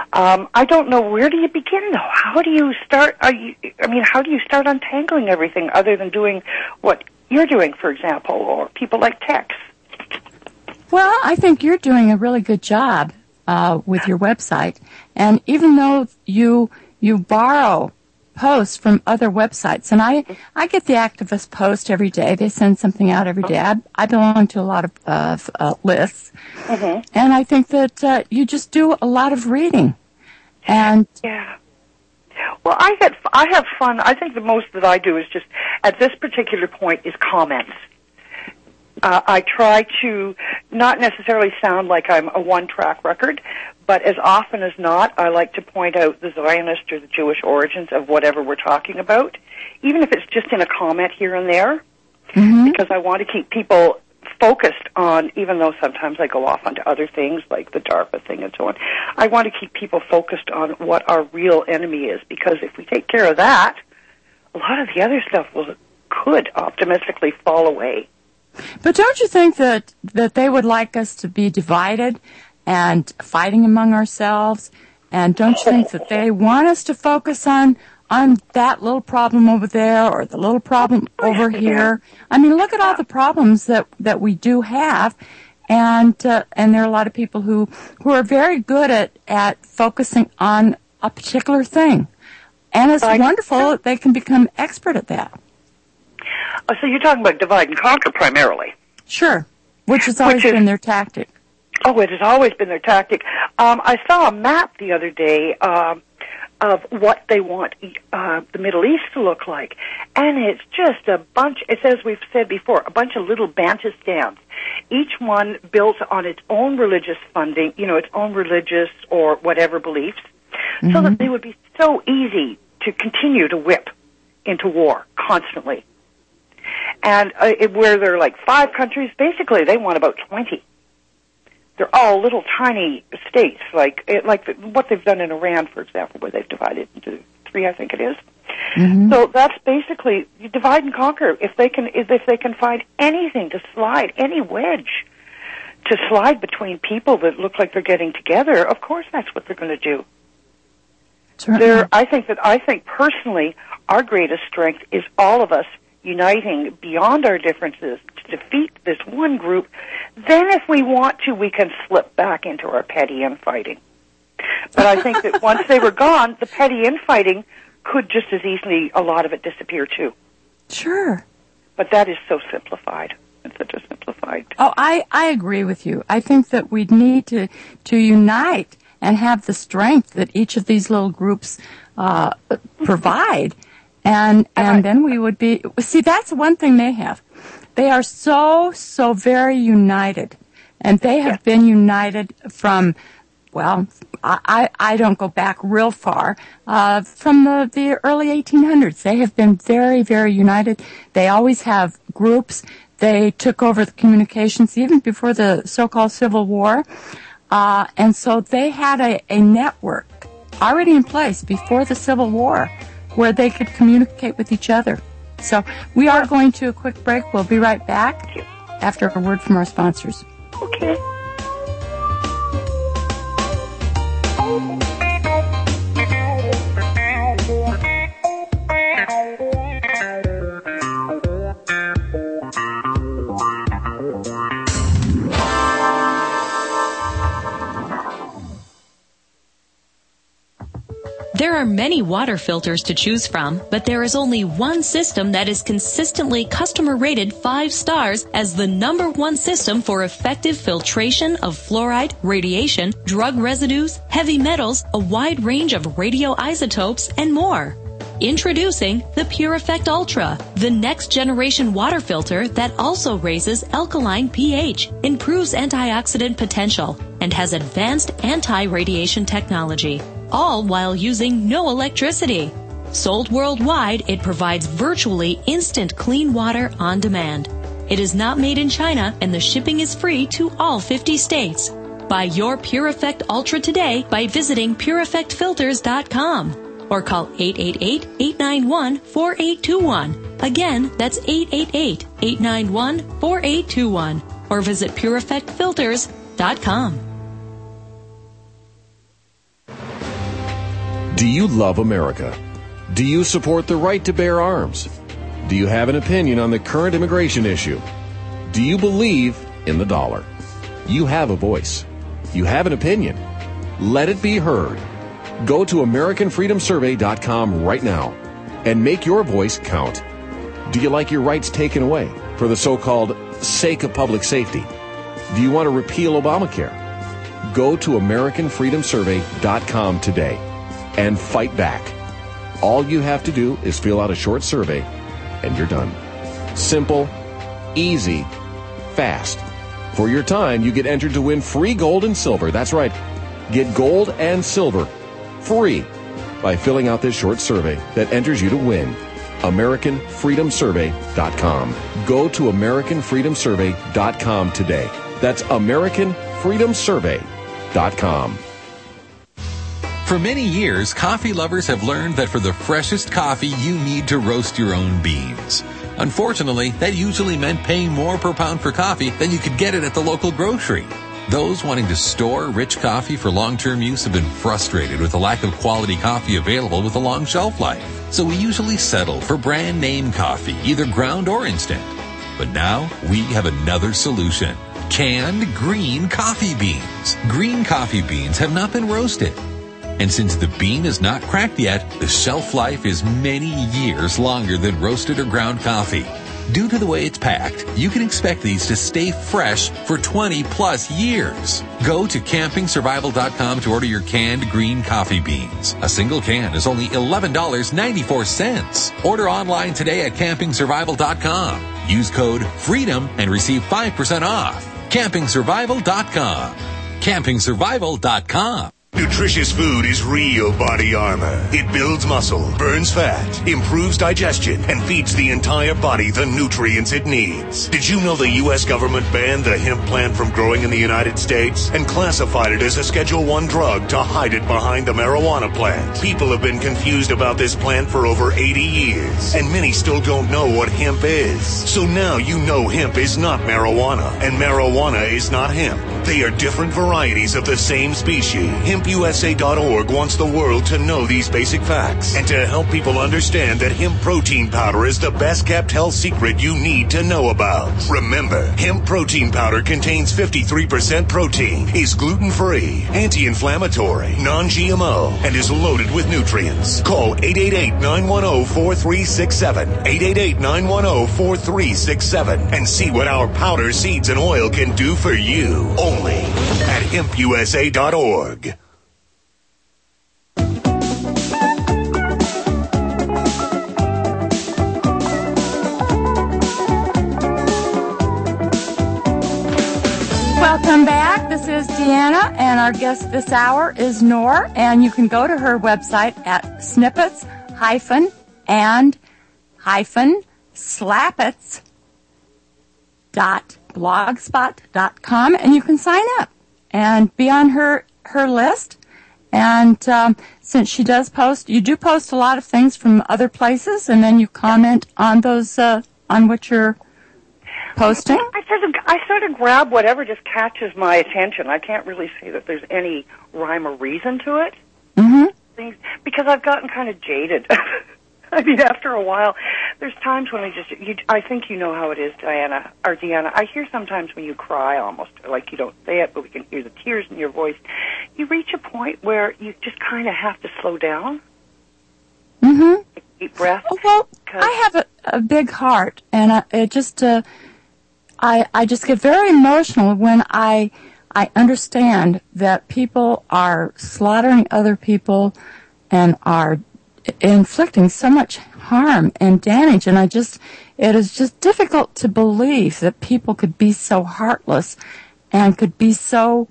I don't know, where do you begin, though? How do you start? How do you start untangling everything other than doing what you're doing, for example, or people like Tex? Well, I think you're doing a really good job with your website. And even though you borrow posts from other websites, and I get the Activist Post every day. They send something out every day. I belong to a lot of lists. Mm-hmm. And I think that you just do a lot of reading. And yeah. Well, I have fun. I think the most that I do is just, at this particular point, is comments. I try to not necessarily sound like I'm a one-track record, but as often as not, I like to point out the Zionist or the Jewish origins of whatever we're talking about, even if it's just in a comment here and there, because I want to keep people focused on, even though sometimes I go off onto other things like the DARPA thing and so on, I want to keep people focused on what our real enemy is, because if we take care of that, a lot of the other stuff could optimistically fall away. But don't you think that they would like us to be divided and fighting among ourselves? And don't you think that they want us to focus on that little problem over there or the little problem over here? I mean, look at all the problems that we do have. And there are a lot of people who are very good at focusing on a particular thing. And it's wonderful that they can become expert at that. So you're talking about divide and conquer primarily? Sure, which has always been their tactic. Oh, it has always been their tactic. I saw a map the other day of what they want the Middle East to look like, and it's just a bunch, it's as we've said before, a bunch of little Bantustans, each one built on its own religious funding, its own religious or whatever beliefs, so that they would be so easy to continue to whip into war constantly. And where there are like 5 countries, basically they want about 20. They're all little tiny states, like what they've done in Iran, for example, where they've divided into 3, I think it is. Mm-hmm. So that's basically, you divide and conquer. If they can find anything to slide, any wedge to slide between people that look like they're getting together, of course that's what they're going to do. I think personally, our greatest strength is all of us uniting beyond our differences to defeat this one group. Then if we want to, we can slip back into our petty infighting. But I think that once they were gone, the petty infighting could just as easily, a lot of it, disappear too. Sure. But that is so simplified. It's such a simplified. Oh, I agree with you. I think that we need to unite and have the strength that each of these little groups provide. And then we would be, see, that's one thing they have. They are so very united. And they have been united from, well, I don't go back real far, from the early 1800s. They have been very, very united. They always have groups. They took over the communications even before the so-called Civil War. And so they had a network already in place before the Civil War where they could communicate with each other. So we are going to a quick break. We'll be right back after a word from our sponsors. Okay. There are many water filters to choose from, but there is only one system that is consistently customer rated 5 stars as the #1 system for effective filtration of fluoride, radiation, drug residues, heavy metals, a wide range of radioisotopes, and more. Introducing the Pure Effect Ultra, the next generation water filter that also raises alkaline pH, improves antioxidant potential, and has advanced anti-radiation technology, all while using no electricity. Sold worldwide, it provides virtually instant clean water on demand. It is not made in China, and the shipping is free to all 50 states. Buy your Pure Effect Ultra today by visiting PureEffectFilters.com. or call 888-891-4821. Again, that's 888-891-4821. Or visit PureEffectFilters.com. Do you love America? Do you support the right to bear arms? Do you have an opinion on the current immigration issue? Do you believe in the dollar? You have a voice. You have an opinion. Let it be heard. Go to AmericanFreedomSurvey.com right now and make your voice count. Do you like your rights taken away for the so-called sake of public safety? Do you want to repeal Obamacare? Go to AmericanFreedomSurvey.com today and fight back. All you have to do is fill out a short survey and you're done. Simple, easy, fast. For your time, you get entered to win free gold and silver. That's right. Get gold and silver free by filling out this short survey that enters you to win. AmericanFreedomSurvey.com. Go to AmericanFreedomSurvey.com today. That's AmericanFreedomSurvey.com. For many years, coffee lovers have learned that for the freshest coffee, you need to roast your own beans. Unfortunately, that usually meant paying more per pound for coffee than you could get it at the local grocery. Those wanting to store rich coffee for long-term use have been frustrated with the lack of quality coffee available with a long shelf life. So we usually settle for brand name coffee, either ground or instant. But now we have another solution. Canned green coffee beans. Green coffee beans have not been roasted. And since the bean is not cracked yet, the shelf life is many years longer than roasted or ground coffee. Due to the way it's packed, you can expect these to stay fresh for 20 plus years. Go to CampingSurvival.com to order your canned green coffee beans. A single can is only $11.94. Order online today at CampingSurvival.com. Use code FREEDOM and receive 5% off. CampingSurvival.com. CampingSurvival.com. Nutritious food is real body armor. It builds muscle, burns fat, improves digestion, and feeds the entire body the nutrients it needs. Did you know the U.S. government banned the hemp plant from growing in the United States and classified it as a Schedule I drug to hide it behind the marijuana plant? People have been confused about this plant for over 80 years, and many still don't know what hemp is. So now you know hemp is not marijuana, and marijuana is not hemp. They are different varieties of the same species. HempUSA.org wants the world to know these basic facts and to help people understand that hemp protein powder is the best kept health secret you need to know about. Remember, hemp protein powder contains 53% protein, is gluten-free, anti-inflammatory, non-GMO, and is loaded with nutrients. Call 888-910-4367, 888-910-4367, and see what our powder, seeds, and oil can do for you. Only at HempUSA.org. Welcome back. This is Deanna, and our guest this hour is Nor, and you can go to her website at snippets-slappets.blogspot.com, and you can sign up and be on her list. And since she does post, you do post a lot of things from other places, and then you comment on those on what you're posting. I sort of grab whatever just catches my attention. I can't really say that there's any rhyme or reason to it. Things, because I've gotten kind of jaded. I mean, after a while, there's times when I think you know how it is, Diana, or Deanna. I hear sometimes when you cry almost, like you don't say it, but we can hear the tears in your voice. You reach a point where you just kind of have to slow down. Deep breath. Well, I have a big heart, and I just get very emotional when I understand that people are slaughtering other people and are inflicting so much harm and damage, and it is just difficult to believe that people could be so heartless and could be so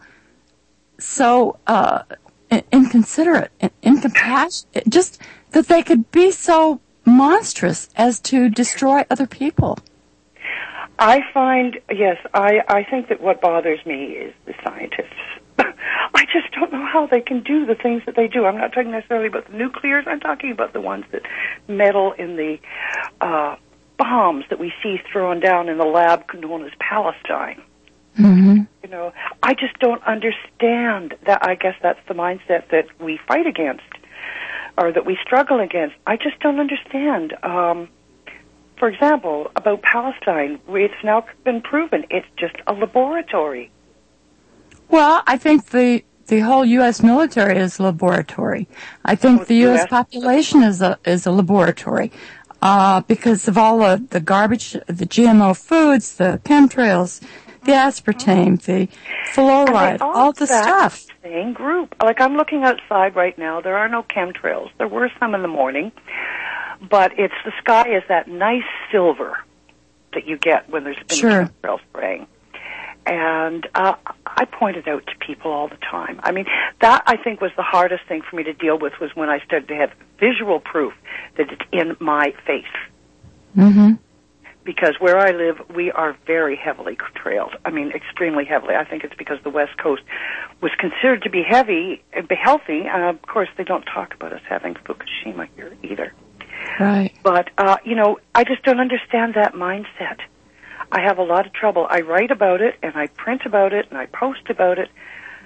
inconsiderate and incompassionate, just that they could be so monstrous as to destroy other people. I find, yes, I think that what bothers me is the scientists. I just don't know how they can do the things that they do. I'm not talking necessarily about the nuclears. I'm talking about the ones that meddle in the bombs that we see thrown down in the lab known as Palestine. You know, I just don't understand that. I guess that's the mindset that we fight against. or that we struggle against. I just don't understand. For example, about Palestine, it's now been proven it's just a laboratory. Well, I think the whole U.S. military is a laboratory. I think the U.S. population is a laboratory because of all the garbage, the GMO foods, the chemtrails, the aspartame, the fluoride, all the stuff. Same group. Like, I'm looking outside right now. There are no chemtrails. There were some in the morning, but the sky is that nice silver that you get when there's been chemtrail spraying. And I pointed out to people all the time. I mean, that I think was the hardest thing for me to deal with, was when I started to have visual proof that it's in my face. Mm-hmm. Because where I live, we are very heavily trailed. I mean, extremely heavily. I think it's because the West Coast was considered to be healthy. Of course, they don't talk about us having Fukushima here either. Right. But, I just don't understand that mindset. I have a lot of trouble. I write about it, and I print about it, and I post about it.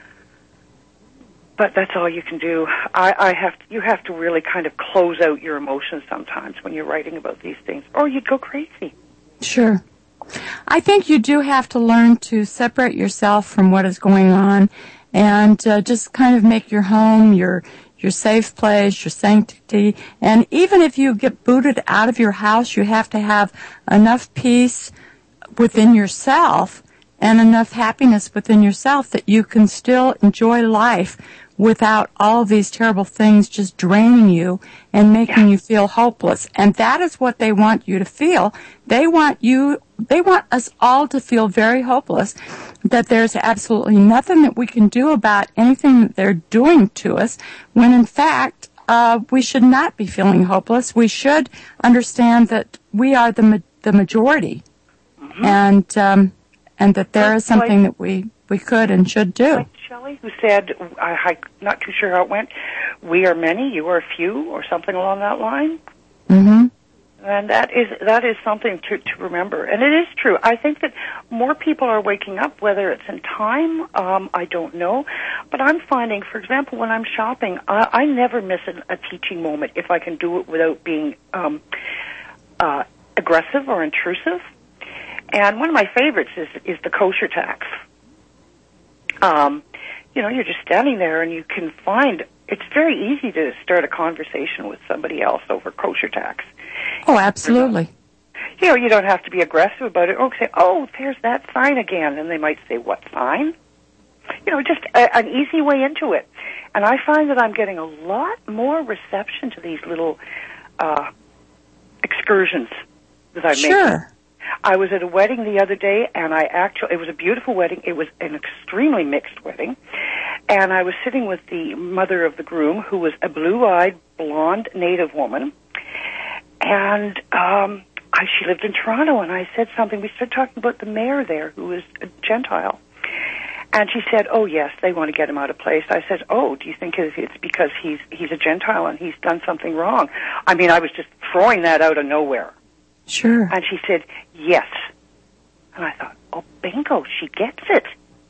But that's all you can do. You have to really kind of close out your emotions sometimes when you're writing about these things, or you'd go crazy. Sure. I think you do have to learn to separate yourself from what is going on and just kind of make your home your safe place, your sanctity. And even if you get booted out of your house, you have to have enough peace within yourself and enough happiness within yourself that you can still enjoy life without all these terrible things just draining you and making you feel hopeless. And that is what they want you to feel. They want us all to feel very hopeless, that there's absolutely nothing that we can do about anything that they're doing to us, when in fact, we should not be feeling hopeless. We should understand that we are the majority, and that there is something that we could and should do. Like Shelley, who said, I'm not too sure how it went, we are many, you are few, or something along that line. Mm-hmm. And that is something to remember. And it is true. I think that more people are waking up, whether it's in time, I don't know. But I'm finding, for example, when I'm shopping, I never miss a teaching moment if I can do it without being aggressive or intrusive. And one of my favorites is the kosher tax. You're just standing there and you can find, it's very easy to start a conversation with somebody else over kosher tax. Oh, absolutely. You don't have to be aggressive about it. Or say, oh, there's that sign again. And they might say, what sign? Just an easy way into it. And I find that I'm getting a lot more reception to these little excursions that I'm making. Sure. I was at a wedding the other day, and it was a beautiful wedding. It was an extremely mixed wedding. And I was sitting with the mother of the groom, who was a blue-eyed, blonde Native woman. And she lived in Toronto, and I said something. We started talking about the mayor there, who was a Gentile. And she said, oh, yes, they want to get him out of place. I said, oh, do you think it's because he's a Gentile and he's done something wrong? I mean, I was just throwing that out of nowhere. Sure. And she said, yes. And I thought, oh, bingo, she gets it.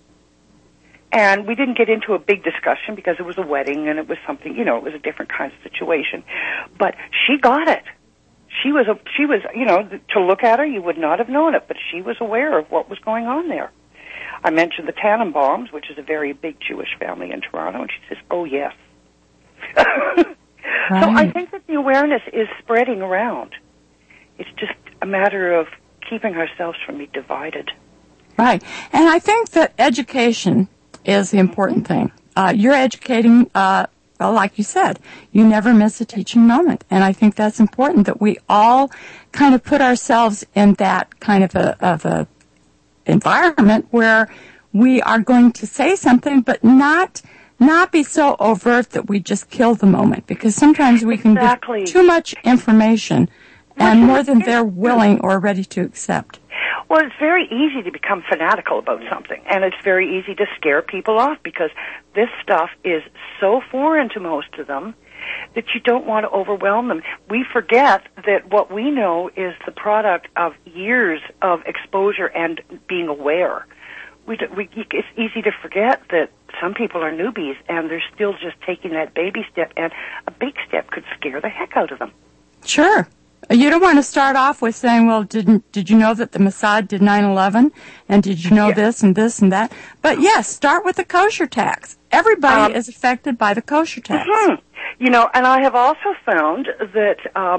And we didn't get into a big discussion because it was a wedding and it was something, it was a different kind of situation. But she got it. She was, to look at her, you would not have known it, but she was aware of what was going on there. I mentioned the Tannenbaums, which is a very big Jewish family in Toronto, and she says, oh, yes. Right. So I think that the awareness is spreading around. It's just a matter of keeping ourselves from being divided. Right. And I think that education is the important thing. You're educating, like you said, you never miss a teaching moment. And I think that's important, that we all kind of put ourselves in that kind of a environment where we are going to say something, but not be so overt that we just kill the moment. Because sometimes we can give too much information and more than they're willing or ready to accept. Well, it's very easy to become fanatical about something, and it's very easy to scare people off because this stuff is so foreign to most of them that you don't want to overwhelm them. We forget that what we know is the product of years of exposure and being aware. It's easy to forget that some people are newbies, and they're still just taking that baby step, and a big step could scare the heck out of them. Sure. You don't want to start off with saying, well, did you know that the Mossad did 9/11? And did you know this and this and that? But yes, start with the kosher tax. Everybody is affected by the kosher tax. Mm-hmm. You know, and I have also found that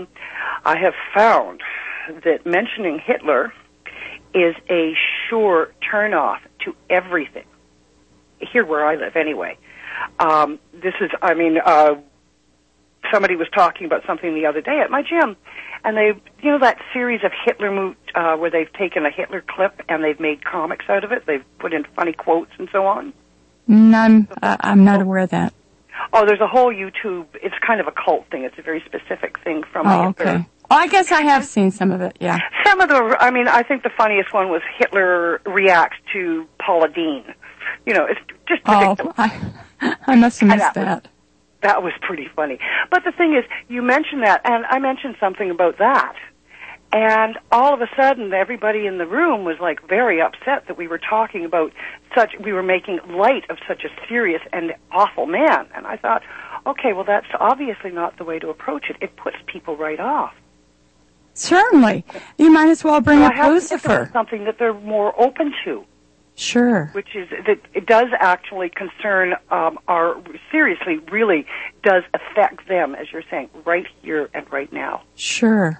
mentioning Hitler is a sure turnoff to everything. Here where I live, anyway. Somebody was talking about something the other day at my gym, and that series of Hitler where they've taken a Hitler clip and they've made comics out of it. They've put in funny quotes and so on. I'm not aware of that. Oh, there's a whole YouTube. It's kind of a cult thing. It's a very specific thing from Hitler. Okay. Oh, I guess I have seen some of it. Yeah. Some of I think the funniest one was Hitler reacts to Paula Deen. You know, it's just ridiculous. I must have missed that. That was pretty funny. But the thing is, you mentioned that, and I mentioned something about that. And all of a sudden, everybody in the room was like very upset that we were talking about we were making light of such a serious and awful man. And I thought, okay, well, that's obviously not the way to approach it. It puts people right off. Certainly. You might as well bring up Lucifer. Something that they're more open to. Sure. Which is that it does actually concern seriously really does affect them, as you're saying, right here and right now. Sure.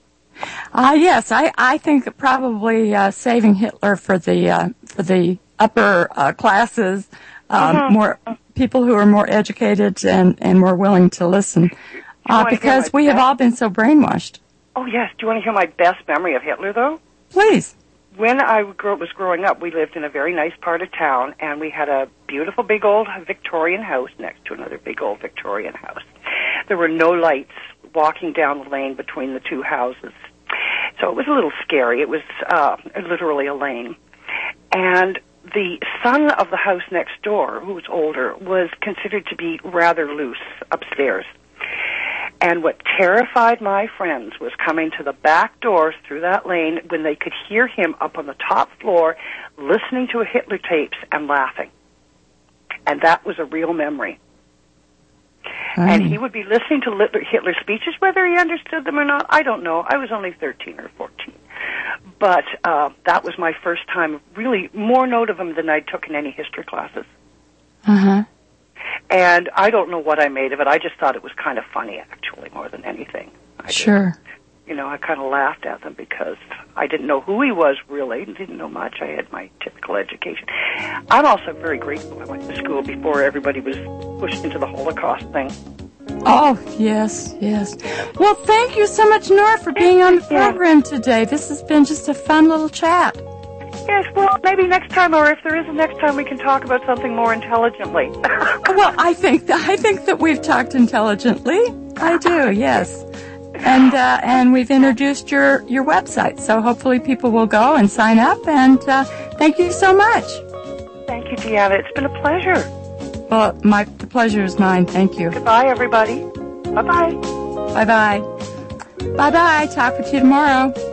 Yes, I think that probably saving Hitler for the upper classes, more people who are more educated and more willing to listen, because we have all been so brainwashed. Oh yes. Do you want to hear my best memory of Hitler, though? Please. When I was growing up, we lived in a very nice part of town, and we had a beautiful big old Victorian house next to another big old Victorian house. There were no lights walking down the lane between the two houses. So it was a little scary. It was literally a lane. And the son of the house next door, who was older, was considered to be rather loose upstairs. And what terrified my friends was coming to the back doors through that lane when they could hear him up on the top floor listening to Hitler tapes and laughing. And that was a real memory. And he would be listening to Hitler speeches, whether he understood them or not, I don't know. I was only 13 or 14. But that was my first time, really more note of him than I took in any history classes. Uh-huh. And I don't know what I made of it. I just thought it was kind of funny, actually, more than anything. Sure. I kind of laughed at them because I didn't know who he was, really. Didn't know much. I had my typical education. I'm also very grateful I went to school before everybody was pushed into the Holocaust thing. Oh, yes, yes. Well, thank you so much, Nora, for being on the program today. This has been just a fun little chat. Yes, well, maybe next time, or if there is a next time, we can talk about something more intelligently. Well, I think that we've talked intelligently. I do, yes. And we've introduced your website, so hopefully people will go and sign up. And thank you so much. Thank you, Deanna. It's been a pleasure. Well, the pleasure is mine. Thank you. Goodbye, everybody. Bye-bye. Bye-bye. Bye-bye. Talk with you tomorrow.